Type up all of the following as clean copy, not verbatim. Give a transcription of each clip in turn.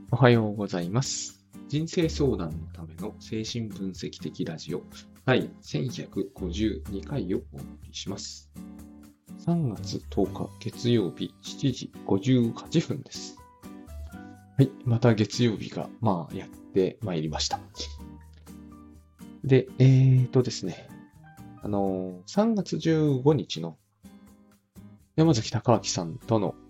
おはようございます。人生相談のための精神分析的ラジオ第1152回をお送りします。3月10日月曜日7時58分です。はい、また月曜日がやってまいりました。で、ですね、3月15日の山崎隆明さんとの、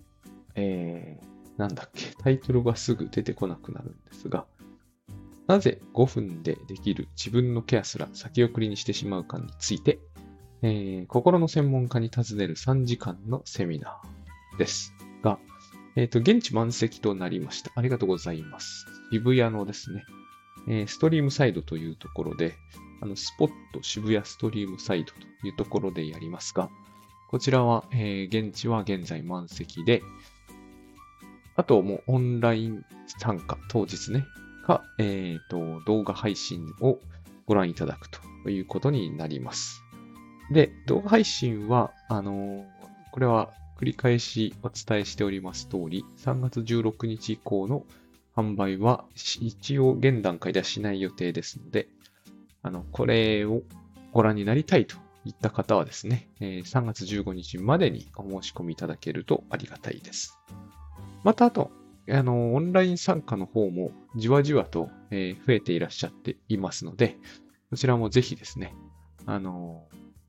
タイトルがすぐ出てこなくなるんですが、なぜ5分でできる自分のケアすら先送りにしてしまうかについて、心の専門家に尋ねる3時間のセミナーですが、現地満席となりました。ありがとうございます。渋谷のですね、ストリームサイドというところで、スポット渋谷ストリームサイドというところでやりますが、こちらは、現地は現在満席で、あともうオンライン参加当日ね、か、動画配信をご覧いただくということになります。で、動画配信は、これは繰り返しお伝えしております通り、3月16日以降の販売は一応現段階ではしない予定ですので、これをご覧になりたいといった方はですね、3月15日までにお申し込みいただけるとありがたいです。また、あと、オンライン参加の方もじわじわと、増えていらっしゃっていますので、こちらもぜひですね、お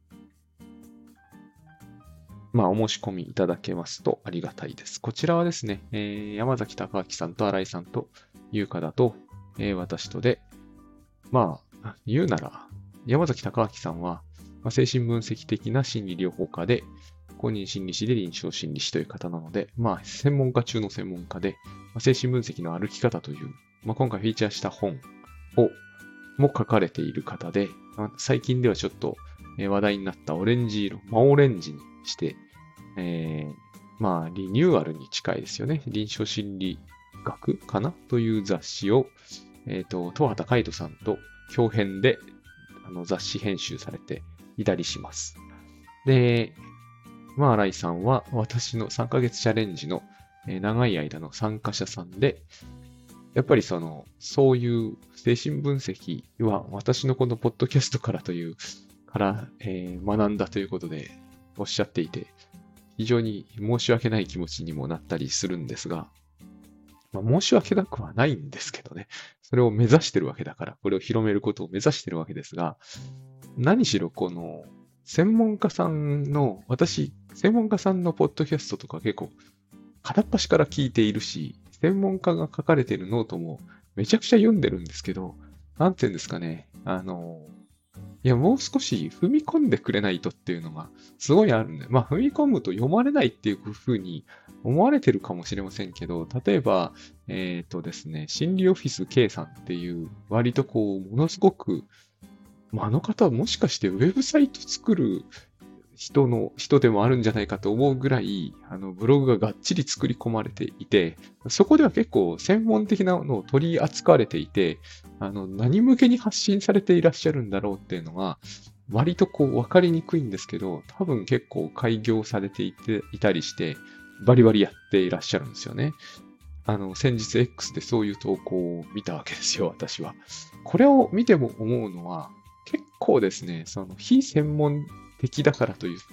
申し込みいただけますとありがたいです。こちらはですね、山崎隆明さんと新井さんと優香だと、私とで、言うなら、山崎隆明さんは、精神分析的な心理療法家で、公認心理師で臨床心理師という方なので、専門家中の専門家で、精神分析の歩き方という、今回フィーチャーした本も書かれている方で、最近ではちょっと話題になったオレンジ色、真オレンジにして、リニューアルに近いですよね。臨床心理学かなという雑誌を、東畑海人さんと共編で雑誌編集されていたりします。で、新井さんは私の3ヶ月チャレンジの長い間の参加者さんで、やっぱりそういう精神分析は私のこのポッドキャストから学んだということでおっしゃっていて、非常に申し訳ない気持ちにもなったりするんですが、申し訳なくはないんですけどね。それを目指してるわけだから、これを広めることを目指してるわけですが、何しろ専門家さんのポッドキャストとか結構片っ端から聞いているし、専門家が書かれているノートもめちゃくちゃ読んでるんですけど、なんていうんですかね、もう少し踏み込んでくれないとっていうのがすごいあるんで、踏み込むと読まれないっていう風に思われてるかもしれませんけど、例えば、ですね、心理オフィス K さんっていう割とものすごく、あの方はもしかしてウェブサイト作る人でもあるんじゃないかと思うぐらい、ブログががっちり作り込まれていて、そこでは結構専門的なのを取り扱われていて、何向けに発信されていらっしゃるんだろうっていうのが、割と分かりにくいんですけど、多分結構開業されていたりして、バリバリやっていらっしゃるんですよね。先日 X でそういう投稿を見たわけですよ、私は。これを見ても思うのは、結構ですね、非専門的だからといって、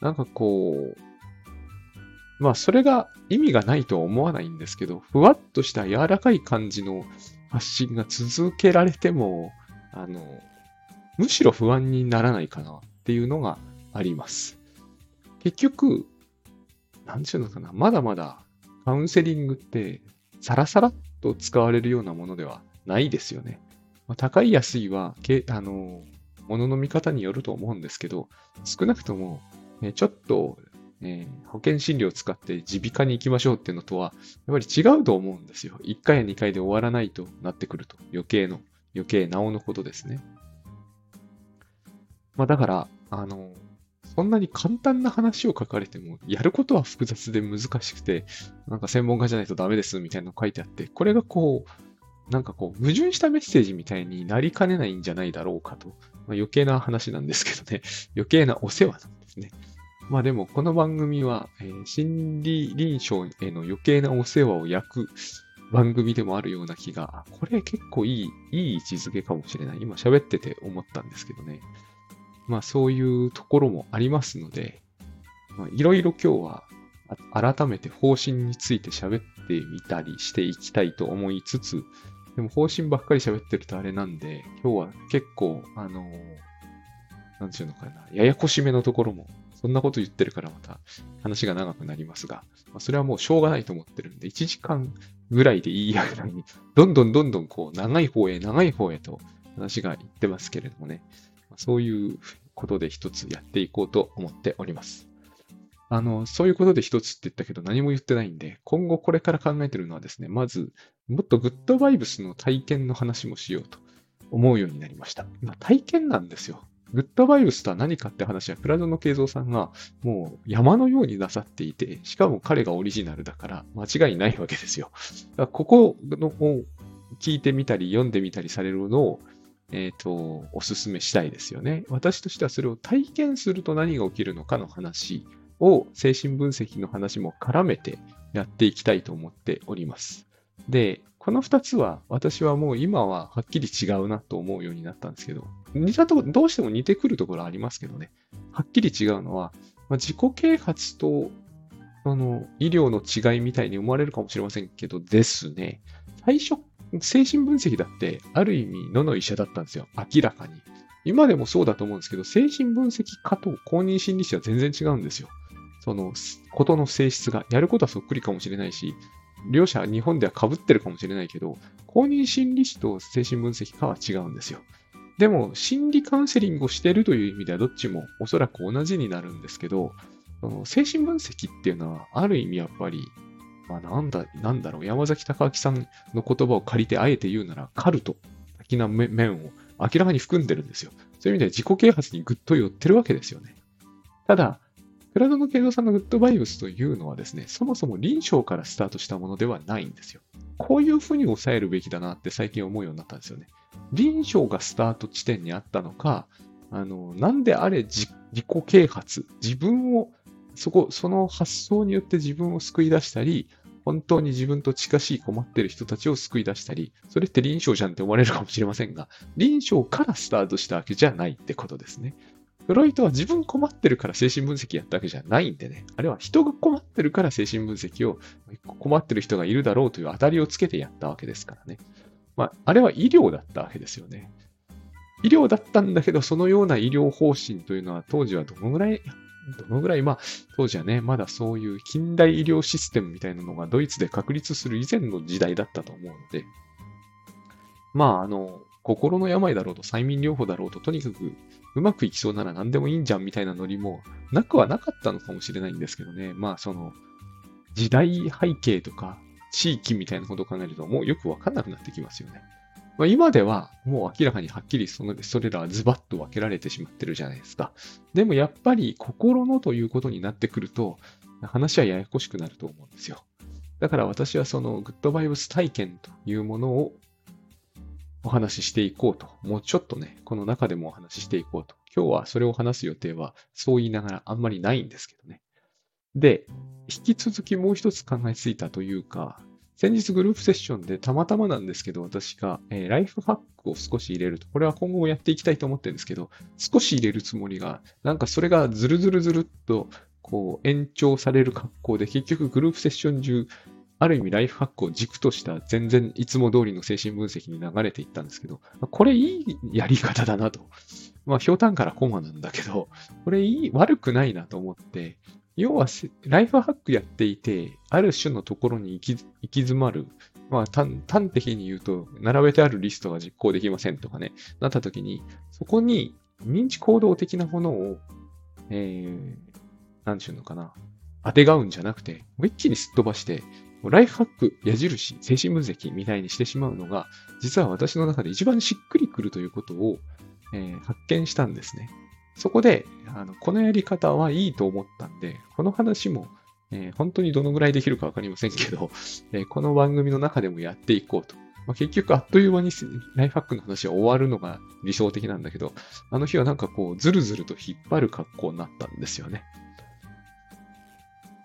それが意味がないとは思わないんですけど、ふわっとした柔らかい感じの発信が続けられても、むしろ不安にならないかなっていうのがあります。結局、なんていうのかな、まだまだカウンセリングってサラサラっと使われるようなものではないですよね。高い安いは、物の見方によると思うんですけど、少なくとも、ちょっと、保険診療を使って耳鼻科に行きましょうっていうのとは、やっぱり違うと思うんですよ。1回や2回で終わらないとなってくると。余計なおのことですね。だから、そんなに簡単な話を書かれても、やることは複雑で難しくて、専門家じゃないとダメですみたいなの書いてあって、これが矛盾したメッセージみたいになりかねないんじゃないだろうかと。余計な話なんですけどね。余計なお世話なんですね。でも、この番組は、心理臨床への余計なお世話を焼く、 番組でもあるような気が、これ結構いい位置づけかもしれない。今喋ってて思ったんですけどね。まあそういうところもありますので、いろいろ今日は改めて方針について喋ってみたりしていきたいと思いつつ、でも方針ばっかり喋ってるとあれなんで、今日は結構、なんていうのかな、ややこしめのところも、そんなこと言ってるからまた話が長くなりますが、それはもうしょうがないと思ってるんで、1時間ぐらいでいいやぐらいに、どんどんこう、長い方へと話がいってますけれどもね、そういうことで一つやっていこうと思っております。そういうことで一つって言ったけど何も言ってないんで、今後これから考えてるのはですね、まず、もっとグッドバイブスの体験の話もしようと思うようになりました。体験なんですよ。グッドバイブスとは何かって話は、倉園慶三さんがもう山のようになさっていて、しかも彼がオリジナルだから間違いないわけですよ。だからここを聞いてみたり読んでみたりされるのを、おすすめしたいですよね。私としてはそれを体験すると何が起きるのかの話を精神分析の話も絡めてやっていきたいと思っております。で、この2つは私はもう今ははっきり違うなと思うようになったんですけど、どうしても似てくるところありますけどね、はっきり違うのは、自己啓発と医療の違いみたいに思われるかもしれませんけどですね、最初、精神分析だってある意味野の医者だったんですよ、明らかに。今でもそうだと思うんですけど、精神分析家と公認心理師は全然違うんですよ。そのことの性質が、やることはそっくりかもしれないし、両者日本では被ってるかもしれないけど、公認心理師と精神分析家は違うんですよ。でも、心理カウンセリングをしているという意味ではどっちもおそらく同じになるんですけど、精神分析っていうのは、ある意味やっぱり、なんだろう、山崎隆明さんの言葉を借りてあえて言うなら、カルト的な面を明らかに含んでるんですよ。そういう意味では自己啓発にぐっと寄ってるわけですよね。ただ、倉園慶三さんのグッドバイブスというのはですね、そもそも臨床からスタートしたものではないんですよ。こういうふうに抑えるべきだなって最近思うようになったんですよね。臨床がスタート地点にあったのか、なんであれ自己啓発、自分を、その発想によって自分を救い出したり、本当に自分と近しい困っている人たちを救い出したり、それって臨床じゃんって思われるかもしれませんが、臨床からスタートしたわけじゃないってことですね。フロイトは自分困ってるから精神分析やったわけじゃないんでね。あれは人が困ってるから精神分析を困ってる人がいるだろうという当たりをつけてやったわけですからね。あれは医療だったわけですよね。医療だったんだけど、そのような医療方針というのは当時はどのぐらい、当時はね、まだそういう近代医療システムみたいなのがドイツで確立する以前の時代だったと思うので、心の病だろうと催眠療法だろうと、とにかくうまくいきそうなら何でもいいんじゃんみたいなノリもなくはなかったのかもしれないんですけどね。時代背景とか地域みたいなことを考えるともうよくわかんなくなってきますよね。今ではもう明らかにはっきりそれらはズバッと分けられてしまってるじゃないですか。でもやっぱり心のということになってくると話はややこしくなると思うんですよ。だから私はそのグッドバイブス体験というものをお話ししていこうと。もうちょっとね、この中でもお話ししていこうと。今日はそれを話す予定はそう言いながらあんまりないんですけどね。で、引き続きもう一つ考えついたというか、先日グループセッションでたまたまなんですけど、私が、ライフハックを少し入れると、これは今後もやっていきたいと思ってるんですけど、少し入れるつもりが、なんかそれがずるっとこう延長される格好で、結局グループセッション中、ある意味ライフハックを軸とした全然いつも通りの精神分析に流れていったんですけど、これいいやり方だなと。ひょうたんからコマなんだけど、これ悪くないなと思って、要はライフハックやっていて、ある種のところに行き詰まる。端的に言うと、並べてあるリストが実行できませんとかね、なった時に、そこに認知行動的なものを、なんていうのかな、当てがうんじゃなくて、もう一気にすっ飛ばして、ライフハック、矢印、精神分析みたいにしてしまうのが、実は私の中で一番しっくりくるということを、発見したんですね。そこで、このやり方はいいと思ったんで、この話も、本当にどのぐらいできるかわかりませんけど、この番組の中でもやっていこうと。結局あっという間にライフハックの話は終わるのが理想的なんだけど、あの日はなんかこう、ずるずると引っ張る格好になったんですよね。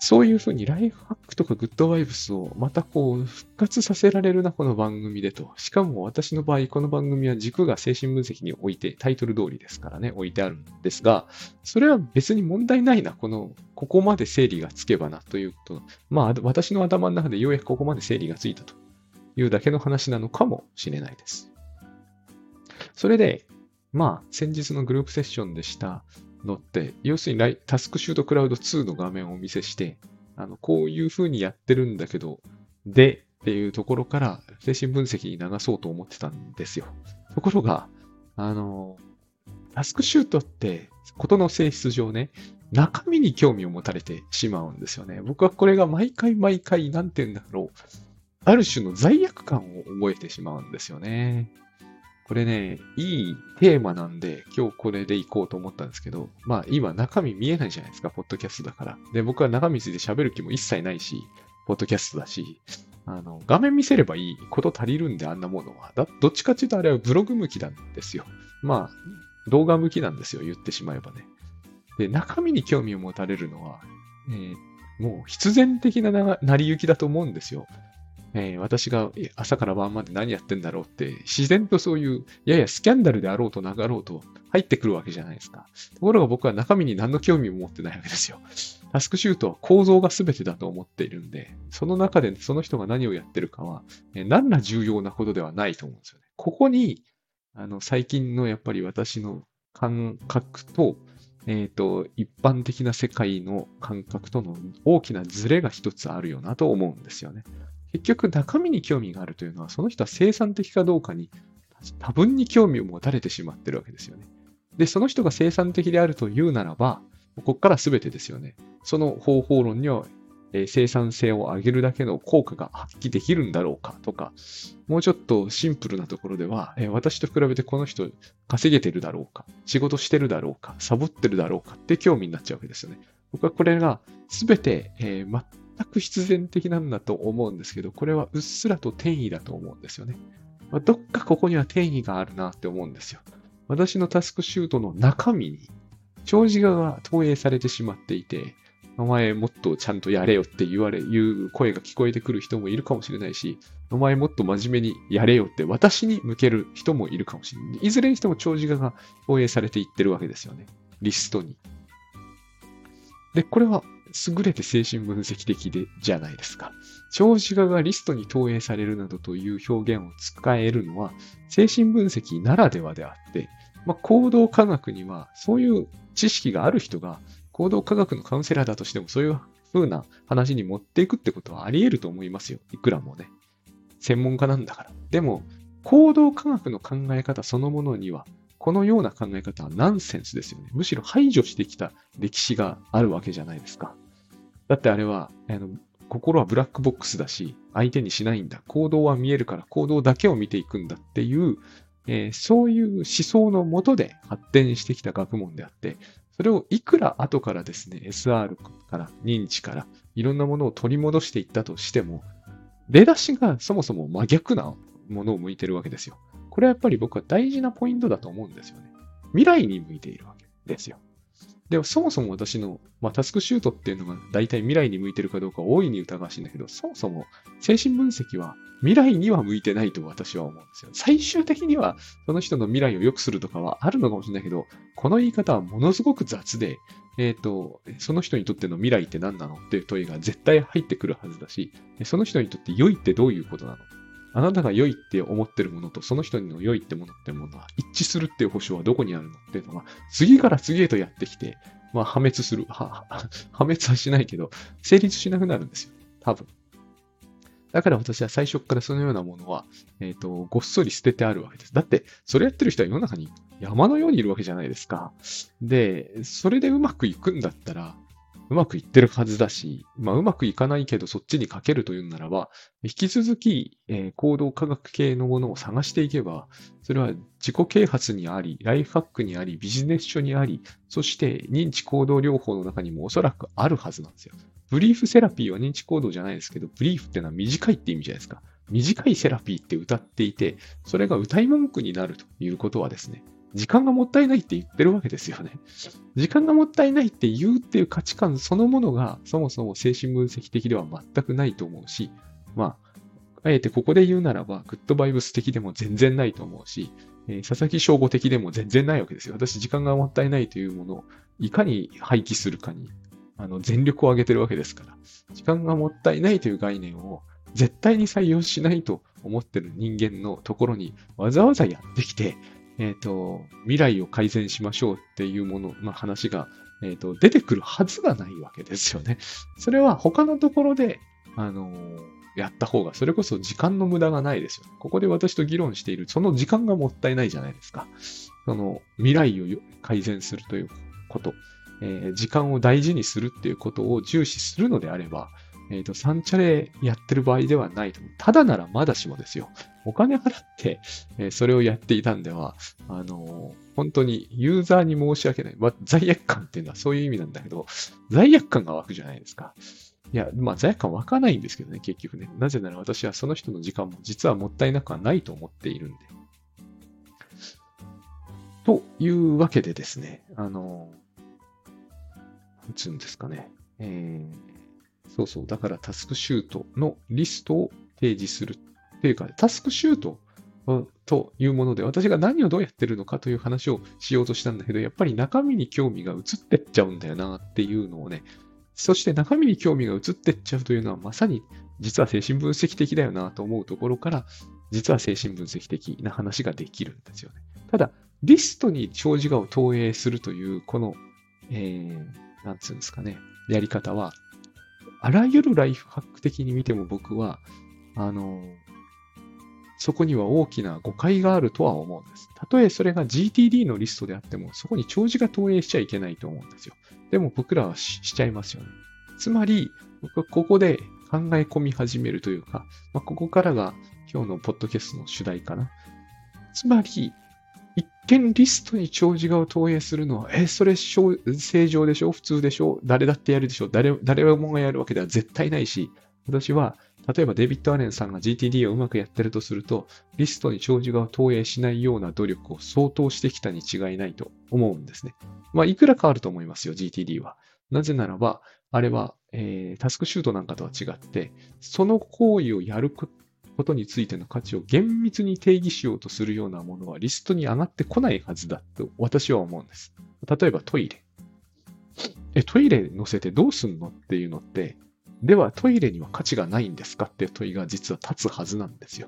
そういうふうにライフハックとかグッドバイブスをまたこう復活させられるな、この番組でと。しかも私の場合、この番組は軸が精神分析に置いて、タイトル通りですからね、置いてあるんですが、それは別に問題ないな、ここまで整理がつけばなということ。まあ、私の頭の中でようやくここまで整理がついたというだけの話なのかもしれないです。それで、まあ、先日のグループセッションでしたのって、要するにタスクシュートクラウド2の画面をお見せして、こういう風にやってるんだけど、っていうところから精神分析に流そうと思ってたんですよ。ところが、タスクシュートってことの性質上ね、中身に興味を持たれてしまうんですよね。僕はこれが毎回、なんて言うんだろう。ある種の罪悪感を覚えてしまうんですよね。これね、いいテーマなんで、今日これでいこうと思ったんですけど、まあ今中身見えないじゃないですか、ポッドキャストだから。で、僕は中身について喋る気も一切ないし、ポッドキャストだし、画面見せればいいこと足りるんで、あんなものは。どっちかっていうとあれはブログ向きなんですよ。まあ、動画向きなんですよ、言ってしまえばね。で、中身に興味を持たれるのは、もう必然的な成り行きだと思うんですよ。私が朝から晩まで何やってんだろうって、自然とそういう、ややスキャンダルであろうとなかろうと入ってくるわけじゃないですか。ところが僕は中身に何の興味も持ってないわけですよ。タスクシュートは構造が全てだと思っているんで、その中でその人が何をやってるかは、何ら重要なことではないと思うんですよね。ここに、最近のやっぱり私の感覚と、一般的な世界の感覚との大きなズレが一つあるよなと思うんですよね。結局中身に興味があるというのは、その人は生産的かどうかに多分に興味を持たれてしまってるわけですよね。で、その人が生産的であるというならば、ここから全てですよね。その方法論には、生産性を上げるだけの効果が発揮できるんだろうかとか、もうちょっとシンプルなところでは、私と比べてこの人稼げてるだろうか、仕事してるだろうか、サボってるだろうかって興味になっちゃうわけですよね。僕はこれが全て、全く必然的なんだと思うんですけど、これはうっすらと転移だと思うんですよね。どっかここには転移があるなって思うんですよ。私のタスクシュートの中身に長寿画が投影されてしまっていて、お前もっとちゃんとやれよって言う声が聞こえてくる人もいるかもしれないし、お前もっと真面目にやれよって私に向ける人もいるかもしれない。いずれにしても長寿画が投影されていってるわけですよね。リストに。で、これは優れて精神分析的じゃないですか。長寿画がリストに投影されるなどという表現を使えるのは精神分析ならではであって、行動科学にはそういう知識がある人が行動科学のカウンセラーだとしてもそういう風な話に持っていくってことはあり得ると思いますよ。いくらもね。専門家なんだから。でも、行動科学の考え方そのものには、このような考え方はナンセンスですよね。むしろ排除してきた歴史があるわけじゃないですか。だってあれは、心はブラックボックスだし、相手にしないんだ。行動は見えるから行動だけを見ていくんだっていう、そういう思想のもとで発展してきた学問であって、それをいくら後からですね、SR から認知からいろんなものを取り戻していったとしても、出だしがそもそも真逆なものを向いてるわけですよ。これはやっぱり僕は大事なポイントだと思うんですよね。未来に向いているわけですよ。でもそもそも私の、タスクシュートっていうのが大体未来に向いてるかどうか大いに疑わしいんだけど、そもそも精神分析は未来には向いてないと私は思うんですよ。最終的にはその人の未来を良くするとかはあるのかもしれないけど、この言い方はものすごく雑で、その人にとっての未来って何なのっていう問いが絶対入ってくるはずだし、その人にとって良いってどういうことなの？あなたが良いって思ってるものとその人の良いってものってものは一致するっていう保証はどこにあるのっていうのが次から次へとやってきて、破滅する。破滅はしないけど、成立しなくなるんですよ。多分。だから私は最初からそのようなものは、ごっそり捨ててあるわけです。だって、それやってる人は世の中に山のようにいるわけじゃないですか。で、それでうまくいくんだったら、うまくいってるはずだし、うまくいかないけどそっちにかけるというならば、引き続き、行動科学系のものを探していけば、それは自己啓発にあり、ライフハックにあり、ビジネス書にあり、そして認知行動療法の中にもおそらくあるはずなんですよ。ブリーフセラピーは認知行動じゃないですけど、ブリーフってのは短いって意味じゃないですか。短いセラピーって歌っていて、それが歌い文句になるということはですね、 時間がもったいないって言ってるわけですよね。時間がもったいないって言うっていう価値観そのものが、そもそも精神分析的では全くないと思うし、まあ、あえてここで言うならば、グッドバイブス的でも全然ないと思うし、佐々木翔吾的でも全然ないわけですよ。私、時間がもったいないというものをいかに廃棄するかに、全力を挙げてるわけですから、時間がもったいないという概念を絶対に採用しないと思ってる人間のところにわざわざやってきて、未来を改善しましょうっていうものの話が、出てくるはずがないわけですよね。それは他のところで、やった方が、それこそ時間の無駄がないですよね。ここで私と議論している、その時間がもったいないじゃないですか。その未来を改善するということ、時間を大事にするっていうことを重視するのであれば、サンチャレやってる場合ではないと思う。ただならまだしもですよ。お金払って、それをやっていたんでは、本当にユーザーに申し訳ない。罪悪感っていうのはそういう意味なんだけど、罪悪感が湧くじゃないですか。いや、罪悪感湧かないんですけどね、結局ね。なぜなら私はその人の時間も実はもったいなくはないと思っているんで。というわけでですね、なんつうんですかね。そうそう。だからタスクシュートのリストを提示するっていうか、タスクシュートというもので、私が何をどうやってるのかという話をしようとしたんだけど、やっぱり中身に興味が移ってっちゃうんだよなっていうのをね、そして中身に興味が移ってっちゃうというのはまさに実は精神分析的だよなと思うところから、実は精神分析的な話ができるんですよね。ただ、リストに長時間を投影するという、この、なんつうんですかね、やり方は、あらゆるライフハック的に見ても僕は、そこには大きな誤解があるとは思うんです。たとえそれが GTD のリストであっても、そこに長時が投影しちゃいけないと思うんですよ。でも僕らは しちゃいますよね。つまり、僕はここで考え込み始めるというか、ここからが今日のポッドキャストの主題かな。つまり、一見リストに長時間を投影するのは、それ正常でしょ普通でしょ誰だってやるでしょ誰もがやるわけでは絶対ないし、私は、例えばデビッド・アレンさんが GTD をうまくやってるとすると、リストに長時間を投影しないような努力を相当してきたに違いないと思うんですね。いくら変わると思いますよ、GTD は。なぜならば、あれは、タスクシュートなんかとは違って、その行為をやることについての価値を厳密に定義しようとするようなものはリストに上がってこないはずだと私は思うんです。例えばトイレ。トイレ乗せてどうすんのっていうのって、ではトイレには価値がないんですかって問いが実は立つはずなんですよ。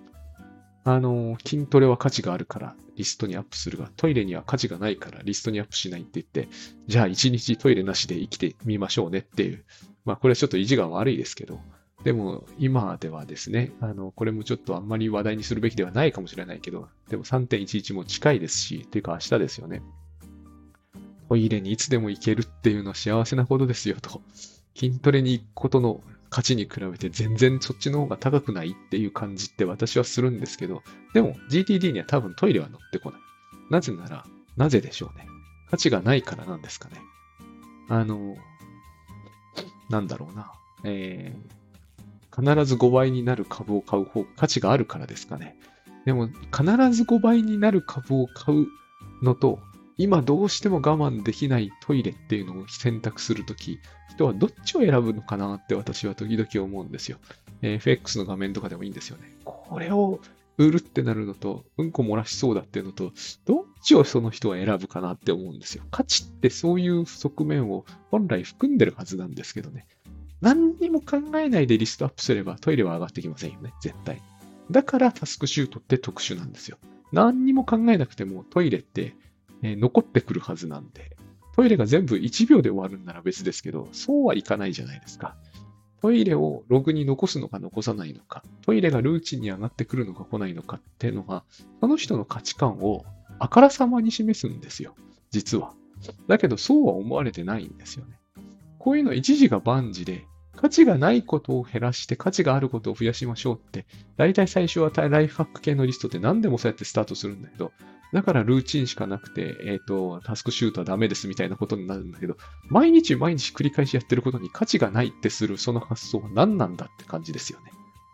筋トレは価値があるからリストにアップするが、トイレには価値がないからリストにアップしないって言って、じゃあ一日トイレなしで生きてみましょうねっていう。これはちょっと意地が悪いですけど、でも今ではですね、これもちょっとあんまり話題にするべきではないかもしれないけど、でも 3.11 も近いですし、っていうか明日ですよね。トイレにいつでも行けるっていうのは幸せなことですよと。筋トレに行くことの価値に比べて全然そっちの方が高くないっていう感じって私はするんですけど、でも GTD には多分トイレは乗ってこない。なぜなら、なぜでしょうね。価値がないからなんですかね。なんだろうな。必ず5倍になる株を買う方が価値があるからですかね。でも、必ず5倍になる株を買うのと、今どうしても我慢できないトイレっていうのを選択するとき、人はどっちを選ぶのかなって私は時々思うんですよ。FX の画面とかでもいいんですよね。これを売るってなるのと、うんこ漏らしそうだっていうのと、どっちをその人は選ぶかなって思うんですよ。価値ってそういう側面を本来含んでるはずなんですけどね。何にも考えないでリストアップすればトイレは上がってきませんよね、絶対。だからタスクシュートって特殊なんですよ。何にも考えなくてもトイレって、残ってくるはずなんで、トイレが全部1秒で終わるんなら別ですけど、そうはいかないじゃないですか。トイレをログに残すのか残さないのか、トイレがルーチンに上がってくるのか来ないのかっていうのが、その人の価値観をあからさまに示すんですよ、実は。だけどそうは思われてないんですよね。こういうの一時が万事で、価値がないことを減らして価値があることを増やしましょうって、大体最初はライフハック系のリストって何でもそうやってスタートするんだけど、だからルーチンしかなくて、タスクシュートはダメですみたいなことになるんだけど、毎日毎日繰り返しやってることに価値がないってするその発想は何なんだって感じですよね。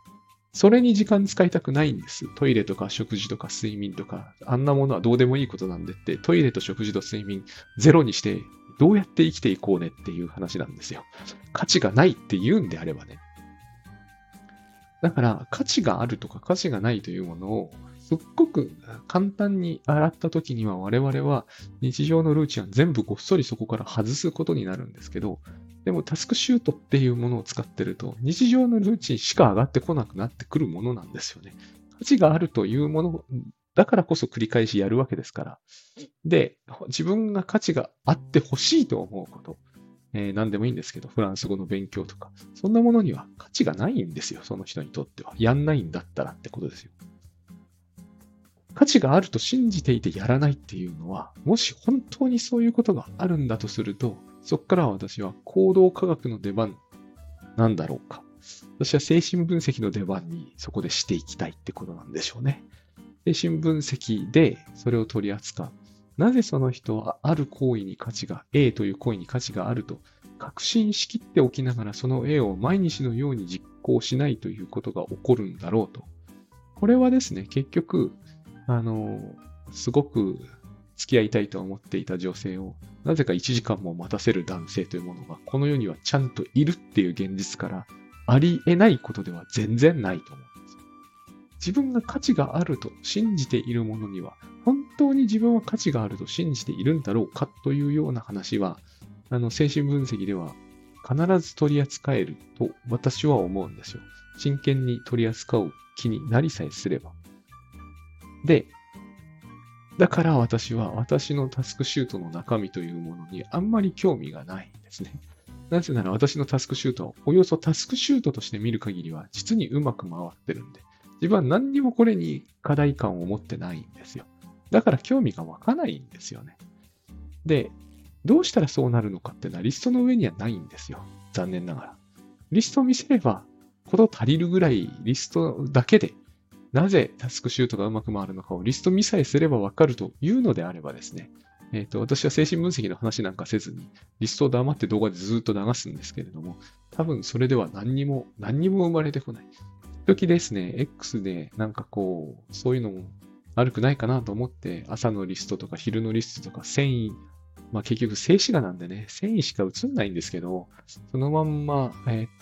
それに時間使いたくないんです。トイレとか食事とか睡眠とか、あんなものはどうでもいいことなんでって、トイレと食事と睡眠ゼロにして、どうやって生きていこうねっていう話なんですよ。価値がないって言うんであればね。だから、価値があるとか価値がないというものを、すっごく簡単に洗った時には我々は日常のルーチンは全部ごっそりそこから外すことになるんですけど、でもタスクシュートっていうものを使ってると、日常のルーチンしか上がってこなくなってくるものなんですよね。価値があるというものだからこそ繰り返しやるわけですから。で、自分が価値があってほしいと思うこと。何でもいいんですけど、フランス語の勉強とか、そんなものには価値がないんですよ、その人にとっては。やんないんだったらってことですよ。価値があると信じていてやらないっていうのは、もし本当にそういうことがあるんだとすると、そこから私は行動科学の出番なんだろうか。私は精神分析の出番にそこでしていきたいってことなんでしょうね。精神分析でそれを取り扱う。なぜその人はある行為に価値が、A という行為に価値があると確信しきっておきながらその A を毎日のように実行しないということが起こるんだろうと。これはですね、結局、すごく付き合いたいと思っていた女性をなぜか1時間も待たせる男性というものがこの世にはちゃんといるっていう現実からありえないことでは全然ないと思うんですよ。自分が価値があると信じているものには本当に自分は価値があると信じているんだろうかというような話は精神分析では必ず取り扱えると私は思うんですよ。真剣に取り扱う気になりさえすれば。で、だから私は私のタスクシュートの中身というものにあんまり興味がないんですね。なぜなら私のタスクシュートはおよそタスクシュートとして見る限りは実にうまく回ってるんで、自分は何にもこれに課題感を持ってないんですよ。だから興味が湧かないんですよね。で、どうしたらそうなるのかっていうのはリストの上にはないんですよ。残念ながら。リストを見せれば、こと足りるぐらいリストだけで、なぜタスクシュートがうまく回るのかをリスト見さえすればわかるというのであればですね、私は精神分析の話なんかせずに、リストを黙って動画でずっと流すんですけれども、多分それでは何にも生まれてこない。時ですね、X でなんかこう、そういうのも悪くないかなと思って、朝のリストとか昼のリストとか繊維、まあ結局静止画なんでね、繊維しか映んないんですけど、そのまんま、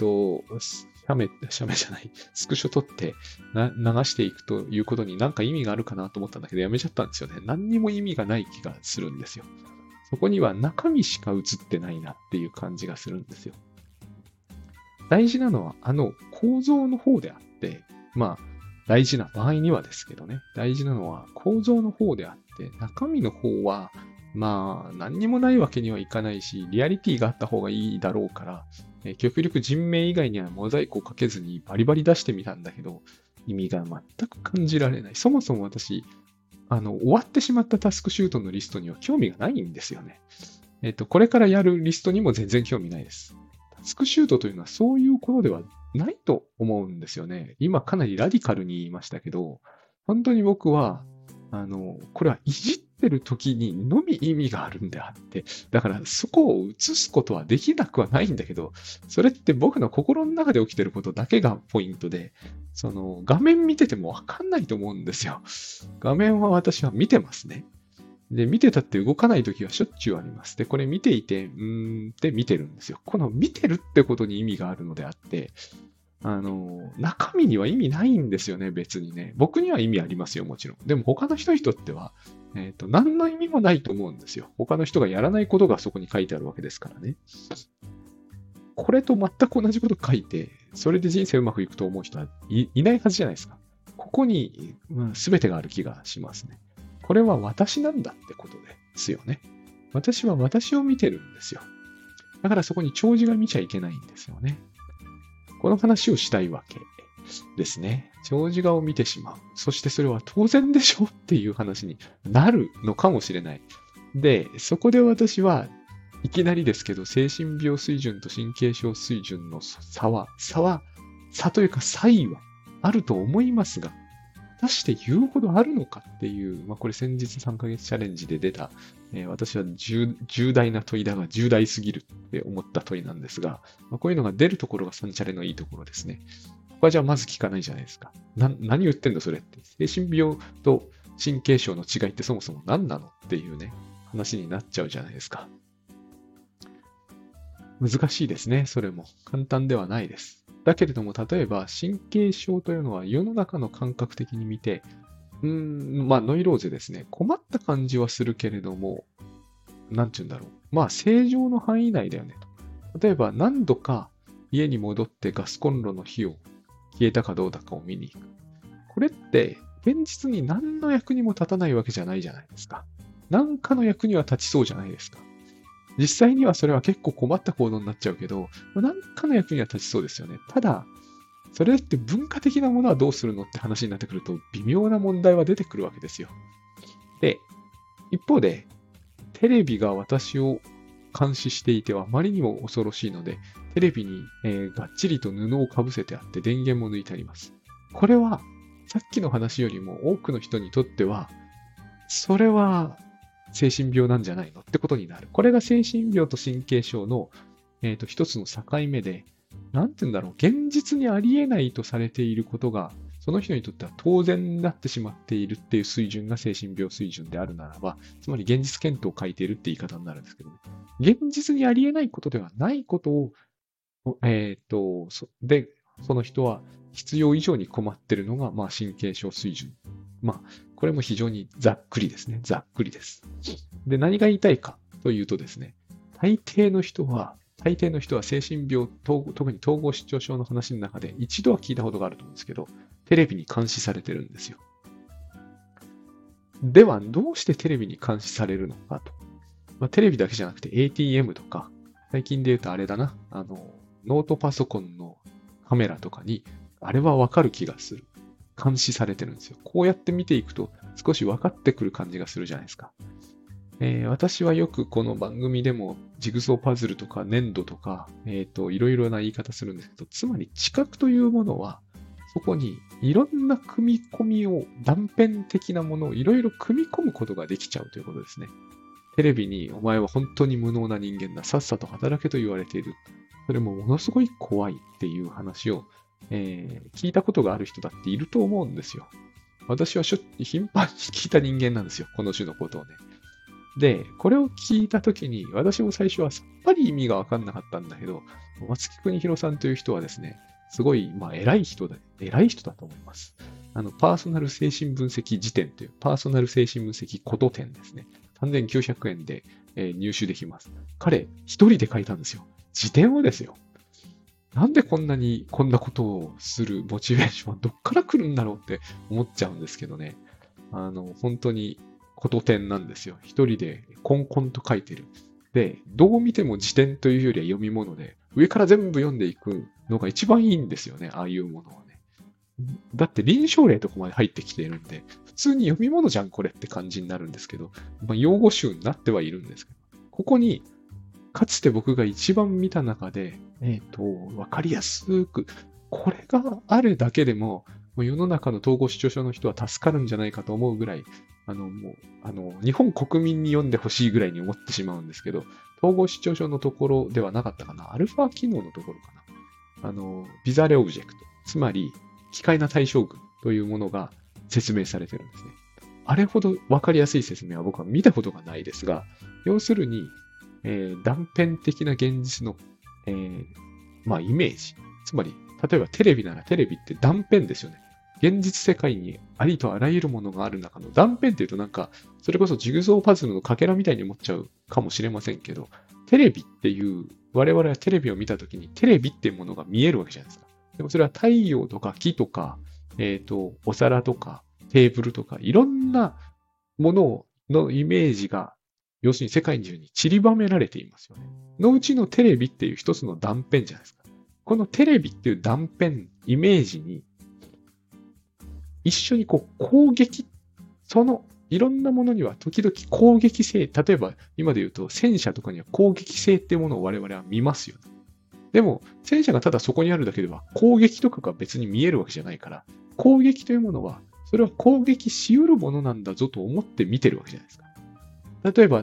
写メじゃない、スクショ撮って流していくということになんか意味があるかなと思ったんだけど、やめちゃったんですよね。何にも意味がない気がするんですよ。そこには中身しか映ってないなっていう感じがするんですよ。大事なのは構造の方であって、まあ大事な場合にはですけどね、大事なのは構造の方であって、中身の方はまあ何にもないわけにはいかないし、リアリティがあった方がいいだろうから、極力人名以外にはモザイクをかけずにバリバリ出してみたんだけど、意味が全く感じられない。そもそも私、終わってしまったタスクシュートのリストには興味がないんですよね。これからやるリストにも全然興味ないです。タスクシュートというのはそういうことではないと思うんですよね。今かなりラディカルに言いましたけど、本当に僕は、これはいじってる時にのみ意味があるんであって、だからそこを映すことはできなくはないんだけど、それって僕の心の中で起きてることだけがポイントで、画面見ててもわかんないと思うんですよ。画面は私は見てますね。で、見てたって動かない時はしょっちゅうあります。で、これ見ていて、って見てるんですよ。この見てるってことに意味があるのであって、中身には意味ないんですよね、別にね。僕には意味ありますよ、もちろん。でも他の人にとっては、何の意味もないと思うんですよ。他の人がやらないことがそこに書いてあるわけですからね。これと全く同じこと書いて、それで人生うまくいくと思う人はいないはずじゃないですか。ここに、全てがある気がしますね。これは私なんだってことですよね。私は私を見てるんですよ。だからそこに長寿が見ちゃいけないんですよね。この話をしたいわけですね。長寿画を見てしまう。そしてそれは当然でしょっていう話になるのかもしれない。で、そこで私はいきなりですけど、精神病水準と神経症水準の差というか差異はあると思いますが、果たして言うほどあるのかっていう、これ先日3ヶ月チャレンジで出た、私は重大な問いだが重大すぎるって思った問いなんですが、こういうのが出るところが3チャレのいいところですね。 こはじゃあまず聞かないじゃないですか。何言ってんだそれって。精神病と神経症の違いってそもそも何なのっていうね、話になっちゃうじゃないですか。難しいですね、それも。簡単ではないです。だけれども、例えば神経症というのは世の中の感覚的に見て、ノイローゼですね。困った感じはするけれども、なんて言うんだろう。正常の範囲内だよねと。例えば、何度か家に戻ってガスコンロの火を消えたかどうだかを見に行く。これって、現実に何の役にも立たないわけじゃないじゃないですか。何かの役には立ちそうじゃないですか。実際にはそれは結構困った行動になっちゃうけど、何かの役には立ちそうですよね。ただ、それって文化的なものはどうするのって話になってくると、微妙な問題は出てくるわけですよ。で、一方で、テレビが私を監視していてはあまりにも恐ろしいので、テレビに、がっちりと布をかぶせてあって電源も抜いてあります。これは、さっきの話よりも多くの人にとっては、それは精神病なんじゃないのってことになる。これが精神病と神経症の、一つの境目で、なんて言うんだろう、現実にありえないとされていることが、その人にとっては当然になってしまっているっていう水準が精神病水準であるならば、つまり現実検討を書いているって言い方になるんですけどね。現実にありえないことではないことを、その人は必要以上に困っているのが、神経症水準。これも非常にざっくりですね。ざっくりです。で、何が言いたいかというとですね、大抵の人は精神病、特に統合失調症の話の中で一度は聞いたことがあると思うんですけど、テレビに監視されてるんですよ。では、どうしてテレビに監視されるのかと。テレビだけじゃなくて ATM とか、最近で言うとあれだな、ノートパソコンのカメラとかに、あれはわかる気がする。監視されてるんですよ。こうやって見ていくと少し分かってくる感じがするじゃないですか。私はよくこの番組でもジグソーパズルとか粘土とか、いろいろな言い方するんですけど、つまり知覚というものは、そこにいろんな組み込みを、断片的なものをいろいろ組み込むことができちゃうということですね。テレビにお前は本当に無能な人間だ、さっさと働けと言われている。それもものすごい怖いっていう話を、聞いたことがある人だっていると思うんですよ。私は頻繁に聞いた人間なんですよ。この種のことをね。で、これを聞いたときに、私も最初はさっぱり意味がわかんなかったんだけど、松木邦弘さんという人はですね、すごい、偉い人だと思います。パーソナル精神分析辞典という、パーソナル精神分析こと典ですね。3900円で、入手できます。彼、一人で書いたんですよ。辞典をですよ。なんでこんなことをするモチベーションはどっから来るんだろうって思っちゃうんですけどね。本当にこと典なんですよ。一人でコンコンと書いてる。で、どう見ても辞典というよりは読み物で、上から全部読んでいくのが一番いいんですよね、ああいうものはね。だって臨床例とかまで入ってきているんで、普通に読み物じゃんこれって感じになるんですけど、用語集になってはいるんですけど、ここにかつて僕が一番見た中で、わかりやすく、これがあるだけでも、もう世の中の統合失調症の人は助かるんじゃないかと思うぐらい、日本国民に読んでほしいぐらいに思ってしまうんですけど、統合失調症のところではなかったかな。アルファ機能のところかな。ビザーレオブジェクト。つまり、機械な対象群というものが説明されてるんですね。あれほどわかりやすい説明は僕は見たことがないですが、要するに、断片的な現実の、イメージ。つまり、例えばテレビならテレビって断片ですよね。現実世界にありとあらゆるものがある中の断片っていうとなんか、それこそジグゾーパズルのかけらみたいに思っちゃうかもしれませんけど、テレビっていう、我々はテレビを見たときにテレビっていうものが見えるわけじゃないですか。でもそれは太陽とか木とか、お皿とかテーブルとかいろんなもののイメージが要するに世界中に散りばめられていますよね。のうちのテレビっていう一つの断片じゃないですか。このテレビっていう断片、イメージに一緒に攻撃、そのいろんなものには時々攻撃性、例えば今で言うと戦車とかには攻撃性っていうものを我々は見ますよね。でも戦車がただそこにあるだけでは攻撃とかが別に見えるわけじゃないから、攻撃というものはそれは攻撃し得るものなんだぞと思って見てるわけじゃないですか。例えば、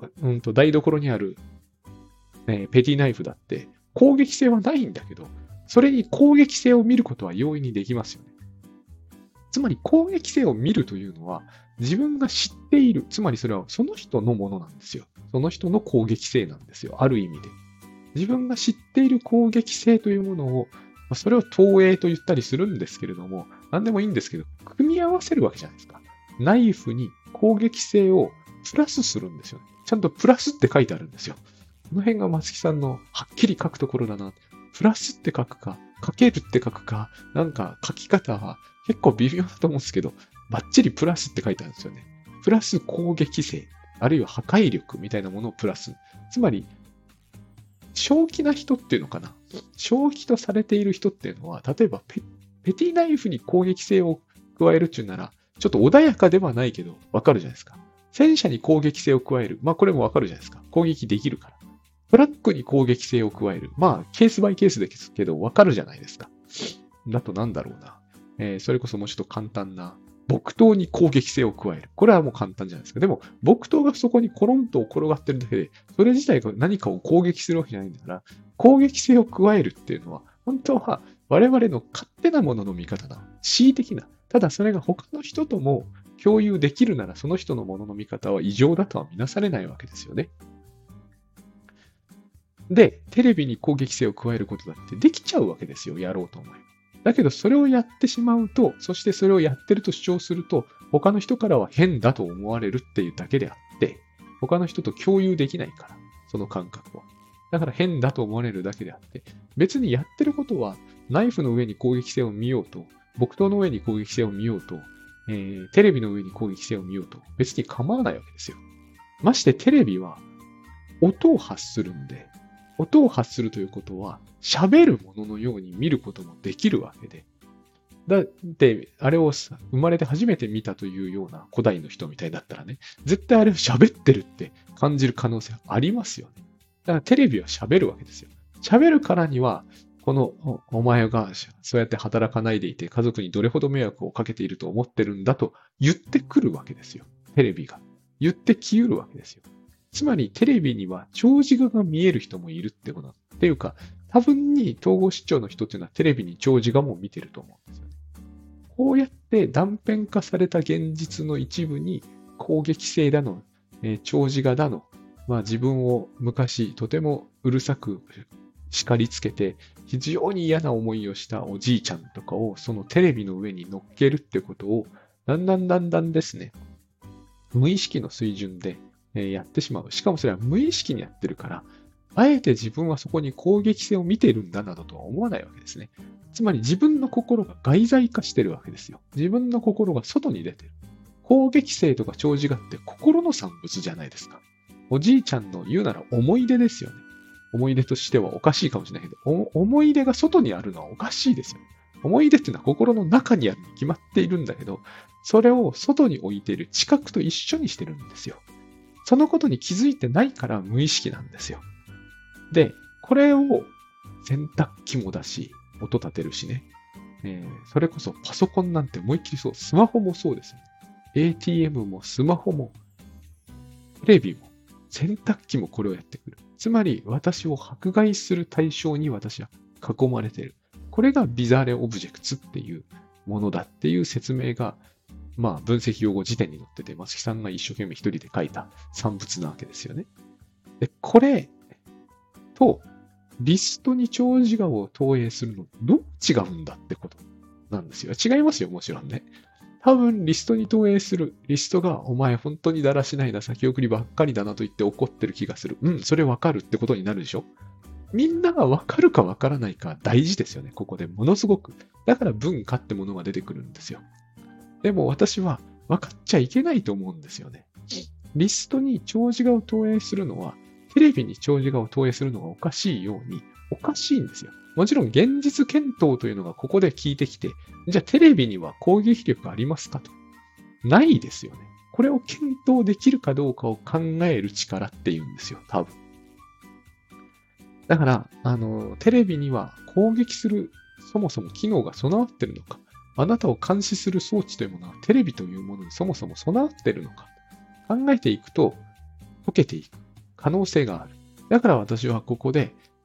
台所にある、ペティナイフだって攻撃性はないんだけど、 それに攻撃性を見ることは容易にできますよね。つまり攻撃性を見るというのは、自分が知っている、つまりそれはその人のものなんですよ。その人の攻撃性なんですよ。ある意味で。自分が知っている攻撃性というものを、それを投影と言ったりするんですけれども、何でもいいんですけど、組み合わせるわけじゃないですか。ナイフに攻撃性をプラスするんですよね。ちゃんとプラスって書いてあるんですよ。この辺が松木さんのはっきり書くところだな。プラスって書くか、かけるって書くか、なんか書き方は結構微妙だと思うんですけど、バッチリプラスって書いてあるんですよね。プラス攻撃性、あるいは破壊力みたいなものをプラス。つまり、正気な人っていうのかな。正気とされている人っていうのは、例えばペティナイフに攻撃性を加えるっていうなら、ちょっと穏やかではないけど、わかるじゃないですか。戦車に攻撃性を加える。これもわかるじゃないですか。攻撃できるから。トラックに攻撃性を加える。ケースバイケースですけど、わかるじゃないですか。だとなんだろうな。それこそもうちょっと簡単な、木刀に攻撃性を加える。これはもう簡単じゃないですか。でも、木刀がそこにコロンと転がってるだけで、それ自体が何かを攻撃するわけじゃないんだから、攻撃性を加えるっていうのは、本当は我々の勝手なものの見方だ。恣意的な。ただそれが他の人とも共有できるなら、その人のものの見方は異常だとは見なされないわけですよね。で、テレビに攻撃性を加えることだってできちゃうわけですよ。やろうと思えば。だけど、それをやってしまうと、そしてそれをやってると主張すると、他の人からは変だと思われるっていうだけであって、他の人と共有できないから、その感覚は。だから変だと思われるだけであって、別にやってることは、ナイフの上に攻撃性を見ようと、木刀の上に攻撃性を見ようと、テレビの上に攻撃性を見ようと、別に構わないわけですよ。ましてテレビは、音を発するんで、音を発するということは、喋るもののように見ることもできるわけで。だって、あれを生まれて初めて見たというような古代の人みたいだったらね、絶対あれを喋ってるって感じる可能性ありますよね。だからテレビは喋るわけですよ。喋るからには、このお前がそうやって働かないでいて家族にどれほど迷惑をかけていると思ってるんだと言ってくるわけですよ。テレビが。言ってきうるわけですよ。つまりテレビには長寿画が見える人もいるってことっていうか、多分に統合失調の人っていうのはテレビに長寿画も見てると思うんですよね。こうやって断片化された現実の一部に攻撃性だの、長寿画だの、自分を昔とてもうるさく叱りつけて非常に嫌な思いをしたおじいちゃんとかをそのテレビの上に乗っけるってことをだんだんですね、無意識の水準でやってしまう。しかもそれは無意識にやってるから、あえて自分はそこに攻撃性を見てるんだなどとは思わないわけですね。つまり自分の心が外在化してるわけですよ。自分の心が外に出てる。攻撃性とか長寿がって心の産物じゃないですか。おじいちゃんの言うなら思い出ですよね。思い出としてはおかしいかもしれないけど、思い出が外にあるのはおかしいですよね。思い出っていうのは心の中にあるに決まっているんだけど、それを外に置いている知覚と一緒にしてるんですよ。そのことに気づいてないから無意識なんですよ。で、これを洗濯機もだし、音立てるしね。それこそパソコンなんて思いっきりそう。スマホもそうですよね。ATM もスマホも、テレビも、洗濯機もこれをやってくる。つまり私を迫害する対象に私は囲まれている。これがビザーレオブジェクツっていうものだっていう説明が、分析用語辞典に載ってて、松木さんが一生懸命一人で書いた産物なわけですよね。で、これと、リストに長寿画を投影するの、どう違うんだってことなんですよ。違いますよ、もちろんね。多分、リストに投影する。リストが、お前本当にだらしないな、先送りばっかりだなと言って怒ってる気がする。それわかるってことになるでしょ。みんながわかるかわからないか大事ですよね、ここで。ものすごく。だから文化ってものが出てくるんですよ。でも私は分かっちゃいけないと思うんですよね。リストに長寿画を投影するのは、テレビに長寿画を投影するのがおかしいように、おかしいんですよ。もちろん現実検討というのがここで聞いてきて、じゃあテレビには攻撃力ありますかと。ないですよね。これを検討できるかどうかを考える力っていうんですよ、多分。だから、テレビには攻撃する、そもそも機能が備わっているのか。あなたを監視する装置というものはテレビというものにそもそも備わっているのか。考えていくと、解けていく可能性がある。だから私はここで、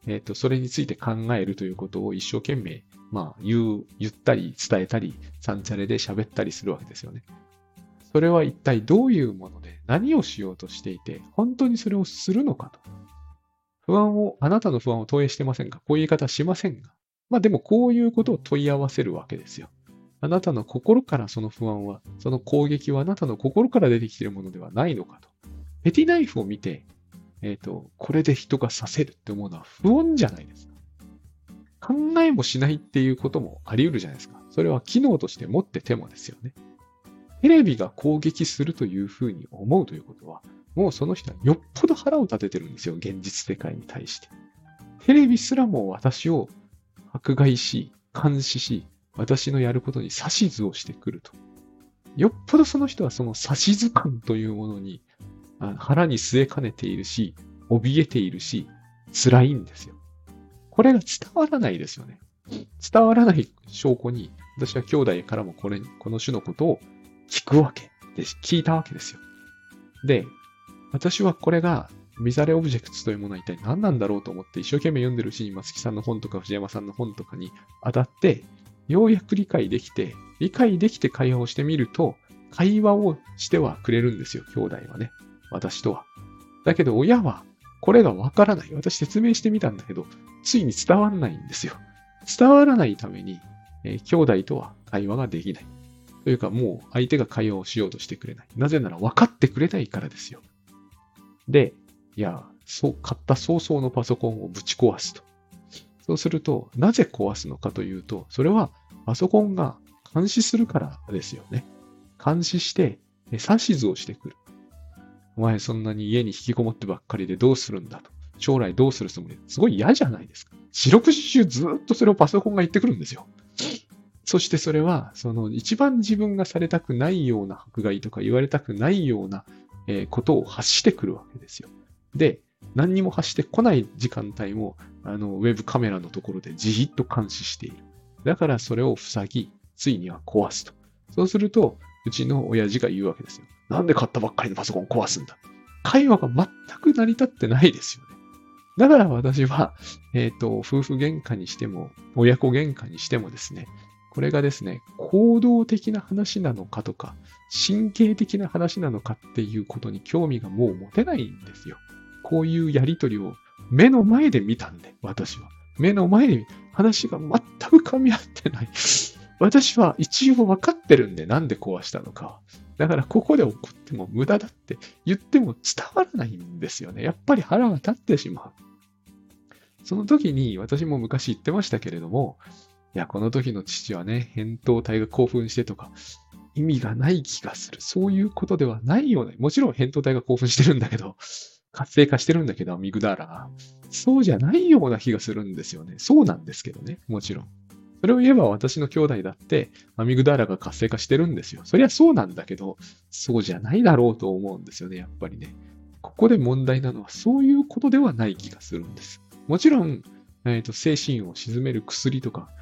それについて考えるということを一生懸命、言ったり伝えたり、三チャレで喋ったりするわけですよね。それは一体どういうもので何をしようとしていて、本当にそれをするのかと。あなたの不安を投影してませんか？こういう言い方しませんが。でもこういうことを問い合わせるわけですよ。あなたの心からその不安は、その攻撃はあなたの心から出てきているものではないのかと。ペティナイフを見て、これで人が刺せるって思うのは不穏じゃないですか。考えもしないっていうこともあり得るじゃないですか。それは機能として持っててもですよね。テレビが攻撃するというふうに思うということは、もうその人はよっぽど腹を立ててるんですよ。現実世界に対して。テレビすらも私を迫害し、監視し、私のやることに指図をしてくると。よっぽどその人はその指図感というものに腹に据えかねているし、怯えているし、辛いんですよ。これが伝わらないですよね。伝わらない証拠に、私は兄弟からもこの種のことを聞いたわけですよ。で、私はこれが、ミザレオブジェクツというものは一体何なんだろうと思って一生懸命読んでるうちに松木さんの本とか藤山さんの本とかに当たって、ようやく理解できて会話をしてみると、会話をしてはくれるんですよ、兄弟はね。私とは。だけど親は、これがわからない。私説明してみたんだけど、ついに伝わらないんですよ。伝わらないために、兄弟とは会話ができない。というか、もう相手が会話をしようとしてくれない。なぜなら分かってくれないからですよ。で、買った早々のパソコンをぶち壊すと。そうすると、なぜ壊すのかというと、それはパソコンが監視するからですよね。監視して、指図をしてくる。お前そんなに家に引きこもってばっかりでどうするんだと。将来どうするつもり？すごい嫌じゃないですか。四六時中ずっとそれをパソコンが言ってくるんですよ。そしてそれは、一番自分がされたくないような迫害とか言われたくないようなことを発してくるわけですよ。で、何にも発してこない時間帯も、ウェブカメラのところでじーっと監視している。だからそれを塞ぎ、ついには壊すと。そうすると、うちの親父が言うわけですよ。なんで買ったばっかりのパソコンを壊すんだ。会話が全く成り立ってないですよね。だから私は、夫婦喧嘩にしても、親子喧嘩にしてもですね、これがですね、行動的な話なのかとか、神経的な話なのかっていうことに興味がもう持てないんですよ。こういうやりとりを目の前で見たんで、私は。目の前で話が全く噛み合ってない。私は一応分かってるんで、なんで壊したのか。だからここで怒っても無駄だって言っても伝わらないんですよね。やっぱり腹が立ってしまう。その時に私も昔言ってましたけれども、いや、この時の父はね、扁桃体が興奮してとか、意味がない気がする。そういうことではないような。もちろん扁桃体が興奮してるんだけど、活性化してるんだけど、アミグダーラが。そうじゃないような気がするんですよね。そうなんですけどね、もちろん。それを言えば私の兄弟だって、アミグダーラが活性化してるんですよ。そりゃそうなんだけど、そうじゃないだろうと思うんですよね、やっぱりね。ここで問題なのは、そういうことではない気がするんです。もちろん、精神を鎮める薬とか、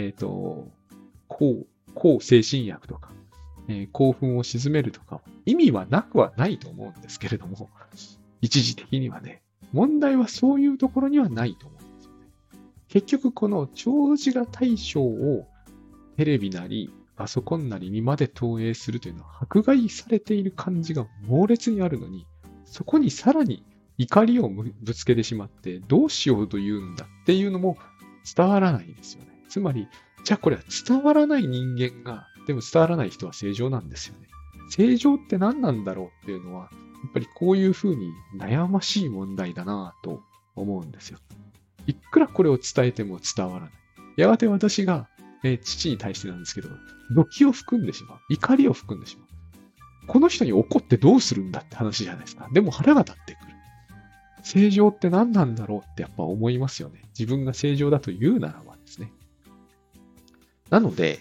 抗精神薬とか、興奮を鎮めるとか、意味はなくはないと思うんですけれども、一時的にはね、問題はそういうところにはないと思うんですよね。結局、この長寿が対象をテレビなり、パソコンなりにまで投影するというのは迫害されている感じが猛烈にあるのに、そこにさらに怒りをぶつけてしまって、どうしようと言うんだっていうのも伝わらないですよね。つまり、じゃあこれは伝わらない人間が、でも伝わらない人は正常なんですよね。正常って何なんだろうっていうのは、やっぱりこういうふうに悩ましい問題だなぁと思うんですよ。いくらこれを伝えても伝わらない。やがて私が、父に対してなんですけど、怒気を含んでしまう。怒りを含んでしまう。この人に怒ってどうするんだって話じゃないですか。でも腹が立ってくる。正常って何なんだろうってやっぱ思いますよね。自分が正常だと言うならばですね。なので、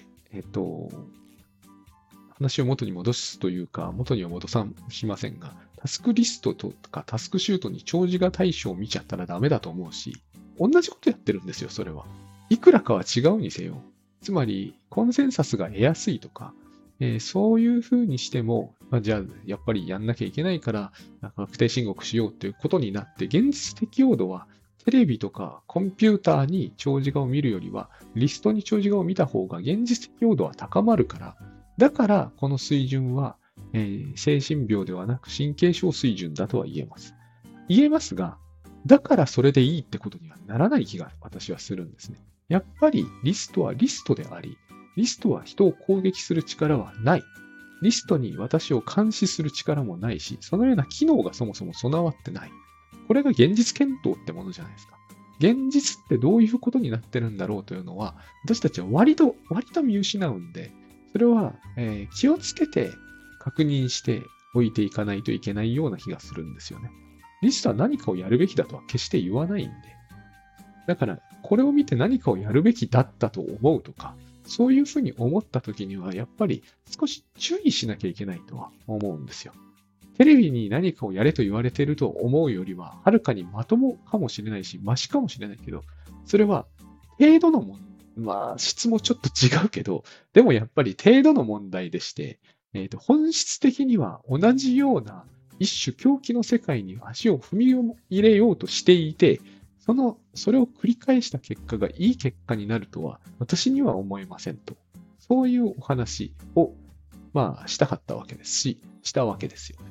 話を元に戻すというか、元には戻しませんが、タスクリストとかタスクシュートに長寿が対象を見ちゃったらダメだと思うし、同じことやってるんですよ、それは。いくらかは違うにせよ。つまり、コンセンサスが得やすいとか、そういうふうにしても、じゃあ、やっぱりやんなきゃいけないから、確定申告しようということになって、現実適用度はテレビとかコンピューターに長寿画を見るよりは、リストに長寿画を見た方が現実的要度は高まるから、だからこの水準は、精神病ではなく神経症水準だとは言えます。言えますが、だからそれでいいってことにはならない気が私はするんですね。やっぱりリストはリストであり、リストは人を攻撃する力はない。リストに私を監視する力もないし、そのような機能がそもそも備わってない。これが現実検討ってものじゃないですか。現実ってどういうことになってるんだろうというのは、私たちは割と見失うんで、それは、気をつけて確認しておいていかないといけないような気がするんですよね。リストは何かをやるべきだとは決して言わないんで。だから、これを見て何かをやるべきだったと思うとか、そういうふうに思ったときには、やっぱり少し注意しなきゃいけないとは思うんですよ。テレビに何かをやれと言われていると思うよりは、はるかにまともかもしれないし、マシかもしれないけど、それは程度のもん、質もちょっと違うけど、でもやっぱり程度の問題でして、本質的には同じような一種狂気の世界に足を踏み入れようとしていて、それを繰り返した結果がいい結果になるとは、私には思えませんと。そういうお話を、したかったわけですし、したわけですよね。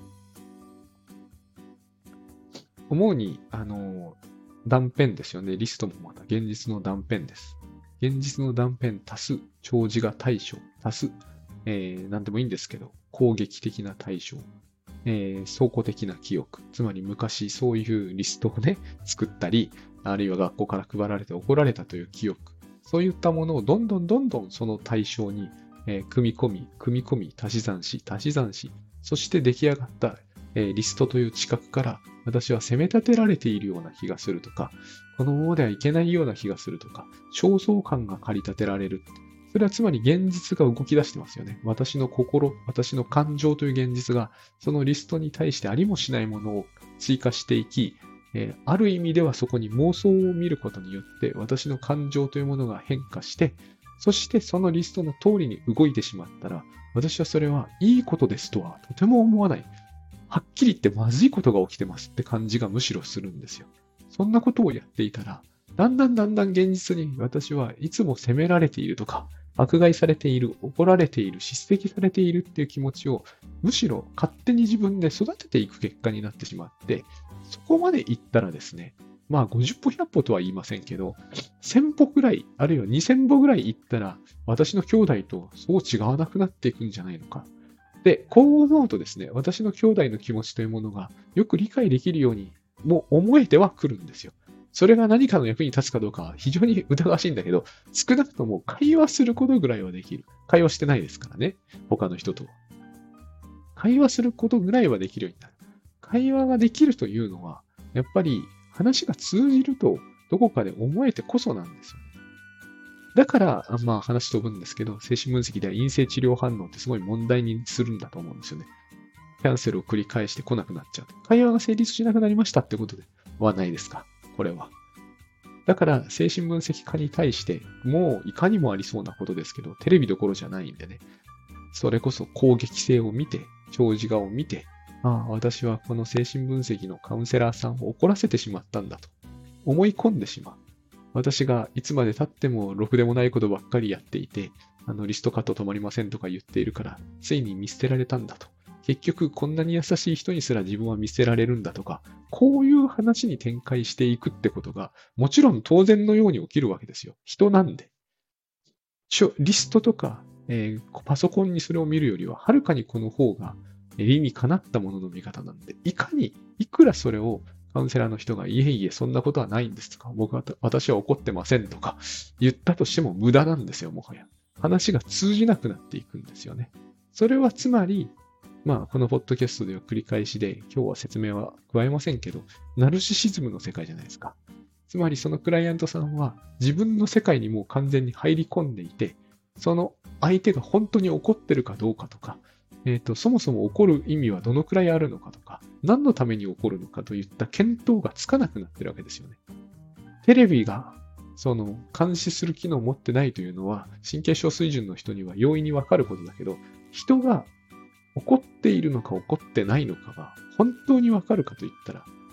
思うに、断片ですよね。リストもまた現実の断片です。現実の断片足す長寿が対象足す、なんでもいいんですけど、攻撃的な対象、倉庫的な記憶、つまり昔そういうリストをね、作ったり、あるいは学校から配られて怒られたという記憶、そういったものをどんどんその対象に、組み込み、足し算し、そして出来上がった、リストという知覚から私は責め立てられているような気がするとか、このままではいけないような気がするとか、焦燥感が駆り立てられる。それはつまり現実が動き出してますよね。私の心、私の感情という現実が、そのリストに対してありもしないものを追加していき、ある意味ではそこに妄想を見ることによって、私の感情というものが変化して、そしてそのリストの通りに動いてしまったら、私はそれはいいことですとはとても思わない。はっきり言ってまずいことが起きてますって感じがむしろするんですよ。そんなことをやっていたら、だんだん現実に私はいつも責められているとか、迫害されている、怒られている、叱責されているっていう気持ちを、むしろ勝手に自分で育てていく結果になってしまって、そこまでいったらですね、50歩100歩とは言いませんけど、1000歩ぐらい、あるいは2000歩ぐらい行ったら、私の兄弟とそう違わなくなっていくんじゃないのか。で、こう思うとですね、私の兄弟の気持ちというものがよく理解できるようにも思えてはくるんですよ。それが何かの役に立つかどうかは非常に疑わしいんだけど、少なくとも会話することぐらいはできる。会話してないですからね。他の人と。会話することぐらいはできるようになる。会話ができるというのは、やっぱり話が通じるとどこかで思えてこそなんですよ。だから、話飛ぶんですけど、精神分析では陰性治療反応ってすごい問題にするんだと思うんですよね。キャンセルを繰り返して来なくなっちゃう。会話が成立しなくなりましたってことではないですか。これは。だから、精神分析家に対して、もういかにもありそうなことですけど、テレビどころじゃないんでね。それこそ攻撃性を見て、長寿画を見て、私はこの精神分析のカウンセラーさんを怒らせてしまったんだと思い込んでしまう。私がいつまで経ってもろくでもないことばっかりやっていて、リストカット止まりませんとか言っているから、ついに見捨てられたんだと。結局、こんなに優しい人にすら自分は見捨てられるんだとか、こういう話に展開していくってことが、もちろん当然のように起きるわけですよ。人なんで。リストとか、パソコンにそれを見るよりは、はるかにこの方が理にかなったものの見方なんで、いくらそれをカウンセラーの人が、いえいえ、そんなことはないんですとか、私は怒ってませんとか言ったとしても無駄なんですよ、もはや。話が通じなくなっていくんですよね。それはつまり、このポッドキャストでは繰り返しで、今日は説明は加えませんけど、ナルシシズムの世界じゃないですか。つまりそのクライアントさんは自分の世界にもう完全に入り込んでいて、その相手が本当に怒ってるかどうかとか、そもそも怒る意味はどのくらいあるのかとか、何のために怒るのかといった見当がつかなくなってるわけですよね。テレビが監視する機能を持ってないというのは、神経症水準の人には容易にわかることだけど、人が怒っているのか怒ってないのかが本当にわかるかといったら、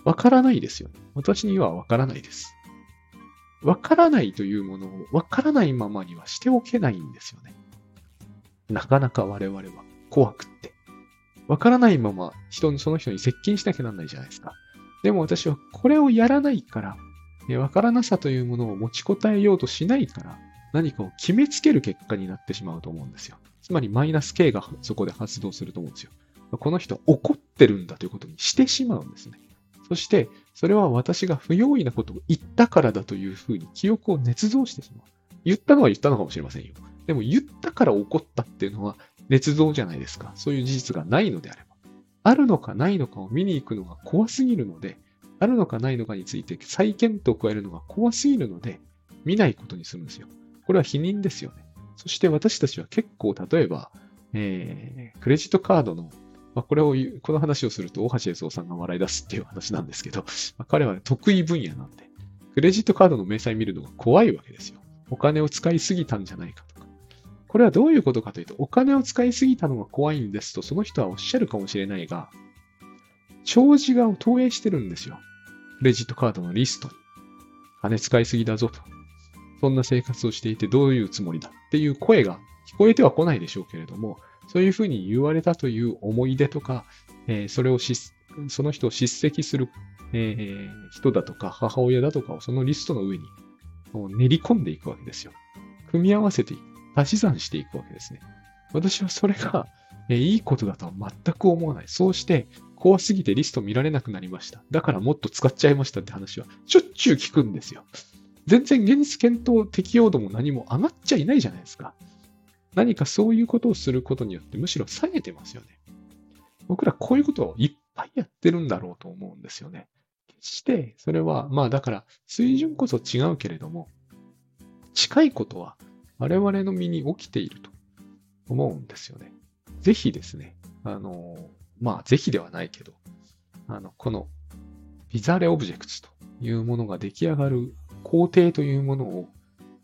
わからないですよね。私にはわからないです。わからないというものをわからないままにはしておけないんですよね。なかなか我々は怖くって。わからないままその人に接近しなきゃなんないじゃないですか。でも私はこれをやらないから、わからなさというものを持ちこたえようとしないから、何かを決めつける結果になってしまうと思うんですよ。つまりマイナス K がそこで発動すると思うんですよ。この人は怒ってるんだということにしてしまうんですね。そして、それは私が不用意なことを言ったからだというふうに記憶を捏造してしまう。言ったのは言ったのかもしれませんよ。でも言ったから怒ったっていうのは捏造じゃないですか。そういう事実がないのであれば。あるのかないのかを見に行くのが怖すぎるので、あるのかないのかについて再検討を加えるのが怖すぎるので、見ないことにするんですよ。これは否認ですよね。そして私たちは結構、例えば、クレジットカードの、この話をすると大橋悦夫さんが笑い出すっていう話なんですけど、彼は得意分野なんで、クレジットカードの明細見るのが怖いわけですよ。お金を使いすぎたんじゃないかとか。これはどういうことかというと、お金を使いすぎたのが怖いんですと、その人はおっしゃるかもしれないが、長寿画を投影してるんですよ。クレジットカードのリストに。金使いすぎだぞと。そんな生活をしていてどういうつもりだっていう声が聞こえてはこないでしょうけれども、そういうふうに言われたという思い出とか、その人を叱責する、人だとか母親だとかをそのリストの上に練り込んでいくわけですよ。組み合わせていく。足し算していくわけですね。私はそれが、いいことだとは全く思わない。そうして、怖すぎてリスト見られなくなりました。だからもっと使っちゃいましたって話は、しょっちゅう聞くんですよ。全然現実検討適用度も何も上がっちゃいないじゃないですか。何かそういうことをすることによってむしろ下げてますよね。僕らこういうことをいっぱいやってるんだろうと思うんですよね。決して、それは、だから、水準こそ違うけれども、近いことは我々の身に起きていると思うんですよね。ぜひですね、ぜひではないけど、このビザレオブジェクツというものが出来上がる工程というものを、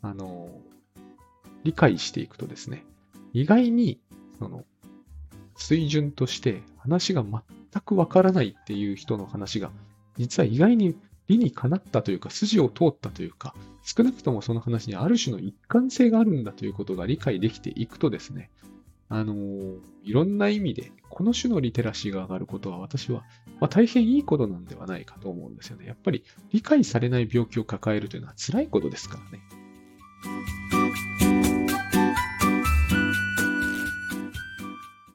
理解していくとですね、意外に、水準として話が全くわからないっていう人の話が、実は意外に理にかなったというか、筋を通ったというか、少なくともその話にある種の一貫性があるんだということが理解できていくとですね、いろんな意味で、この種のリテラシーが上がることは私は、大変いいことなんではないかと思うんですよね。やっぱり理解されない病気を抱えるというのは辛いことですからね。